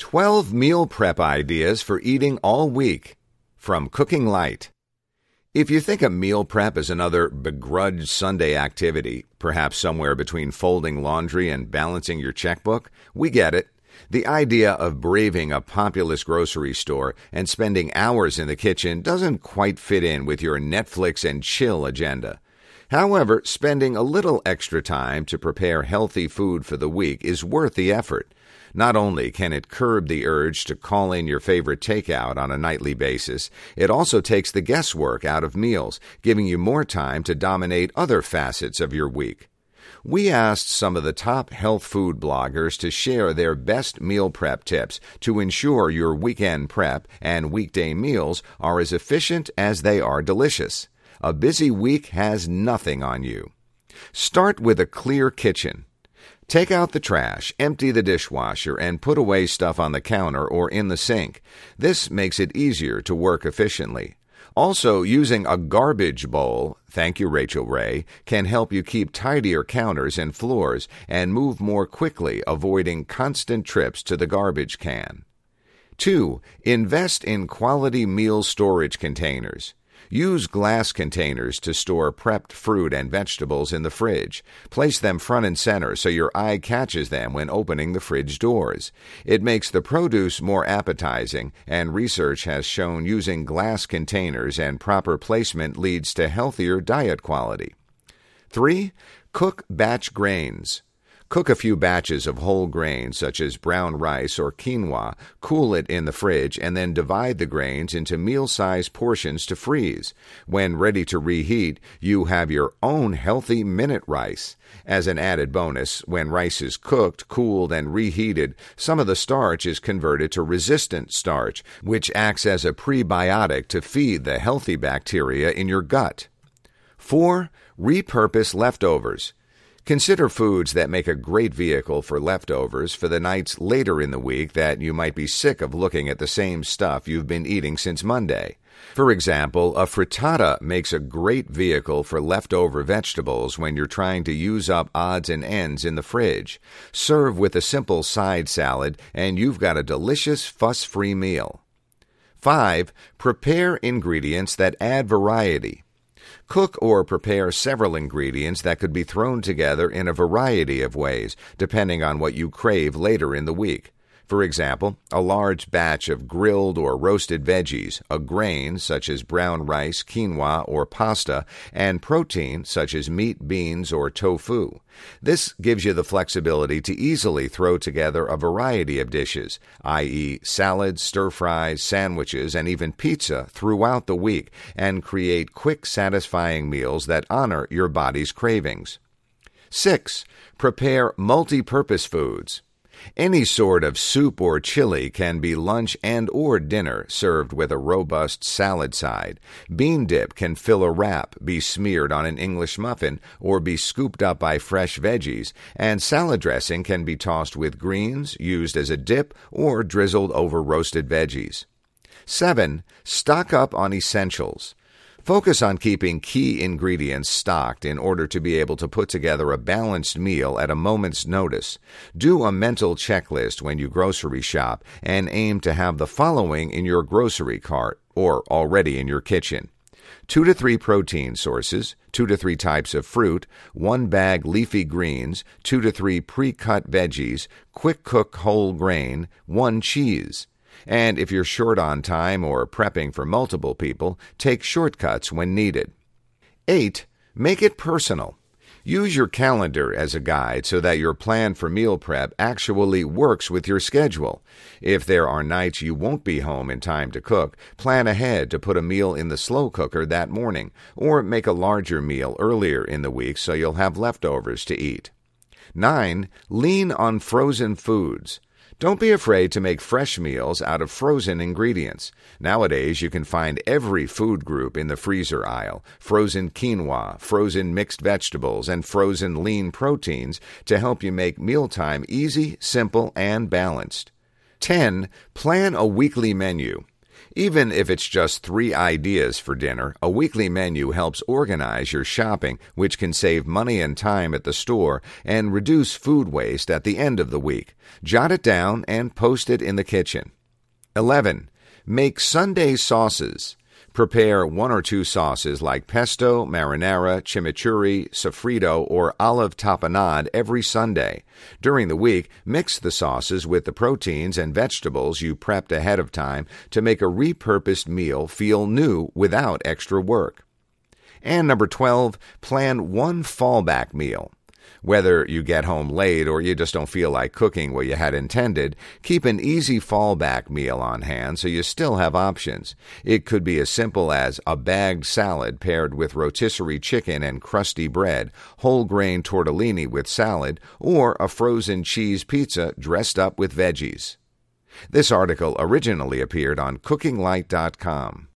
12 Meal Prep Ideas for Eating All Week from Cooking Light. If you think a meal prep is another begrudged Sunday activity, perhaps somewhere between folding laundry and balancing your checkbook, we get it. The idea of braving a populous grocery store and spending hours in the kitchen doesn't quite fit in with your Netflix and chill agenda. However, spending a little extra time to prepare healthy food for the week is worth the effort. Not only can it curb the urge to call in your favorite takeout on a nightly basis, it also takes the guesswork out of meals, giving you more time to dominate other facets of your week. We asked some of the top health food bloggers to share their best meal prep tips to ensure your weekend prep and weekday meals are as efficient as they are delicious. A busy week has nothing on you. Start with a clear kitchen. Take out the trash, empty the dishwasher, and put away stuff on the counter or in the sink. This makes it easier to work efficiently. Also, using a garbage bowl, thank you Rachel Ray, can help you keep tidier counters and floors and move more quickly, avoiding constant trips to the garbage can. 2. Invest in quality meal storage containers. Use glass containers to store prepped fruit and vegetables in the fridge. Place them front and center so your eye catches them when opening the fridge doors. It makes the produce more appetizing, and research has shown using glass containers and proper placement leads to healthier diet quality. 3. Cook batch grains. Cook a few batches of whole grains such as brown rice or quinoa, cool it in the fridge, and then divide the grains into meal-sized portions to freeze. When ready to reheat, you have your own healthy minute rice. As an added bonus, when rice is cooked, cooled, and reheated, some of the starch is converted to resistant starch, which acts as a prebiotic to feed the healthy bacteria in your gut. 4. Repurpose leftovers. Consider foods that make a great vehicle for leftovers for the nights later in the week that you might be sick of looking at the same stuff you've been eating since Monday. For example, a frittata makes a great vehicle for leftover vegetables when you're trying to use up odds and ends in the fridge. Serve with a simple side salad, and you've got a delicious, fuss-free meal. 5. Prepare ingredients that add variety. Cook or prepare several ingredients that could be thrown together in a variety of ways, depending on what you crave later in the week. For example, a large batch of grilled or roasted veggies, a grain such as brown rice, quinoa, or pasta, and protein such as meat, beans, or tofu. This gives you the flexibility to easily throw together a variety of dishes, i.e. salads, stir-fries, sandwiches, and even pizza throughout the week, and create quick, satisfying meals that honor your body's cravings. 6. Prepare multi-purpose foods. Any sort of soup or chili can be lunch and or dinner served with a robust salad side. Bean dip can fill a wrap, be smeared on an English muffin, or be scooped up by fresh veggies, and salad dressing can be tossed with greens, used as a dip, or drizzled over roasted veggies. 7. Stock up on essentials. Focus on keeping key ingredients stocked in order to be able to put together a balanced meal at a moment's notice. Do a mental checklist when you grocery shop and aim to have the following in your grocery cart or already in your kitchen. 2 to 3 protein sources, 2 to 3 types of fruit, 1 bag leafy greens, 2 to 3 pre-cut veggies, quick cook whole grain, 1 cheese. And if you're short on time or prepping for multiple people, take shortcuts when needed. 8. Make it personal. Use your calendar as a guide so that your plan for meal prep actually works with your schedule. If there are nights you won't be home in time to cook, plan ahead to put a meal in the slow cooker that morning, or make a larger meal earlier in the week so you'll have leftovers to eat. 9. Lean on frozen foods. Don't be afraid to make fresh meals out of frozen ingredients. Nowadays, you can find every food group in the freezer aisle, frozen quinoa, frozen mixed vegetables, and frozen lean proteins to help you make mealtime easy, simple, and balanced. 10. Plan a weekly menu. Even if it's just 3 ideas for dinner, a weekly menu helps organize your shopping, which can save money and time at the store and reduce food waste at the end of the week. Jot it down and post it in the kitchen. 11. Make Sunday sauces. Prepare 1 or 2 sauces like pesto, marinara, chimichurri, sofrito, or olive tapenade every Sunday. During the week, mix the sauces with the proteins and vegetables you prepped ahead of time to make a repurposed meal feel new without extra work. And number 12, plan 1 fallback meal. Whether you get home late or you just don't feel like cooking what you had intended, keep an easy fallback meal on hand so you still have options. It could be as simple as a bagged salad paired with rotisserie chicken and crusty bread, whole grain tortellini with salad, or a frozen cheese pizza dressed up with veggies. This article originally appeared on CookingLight.com.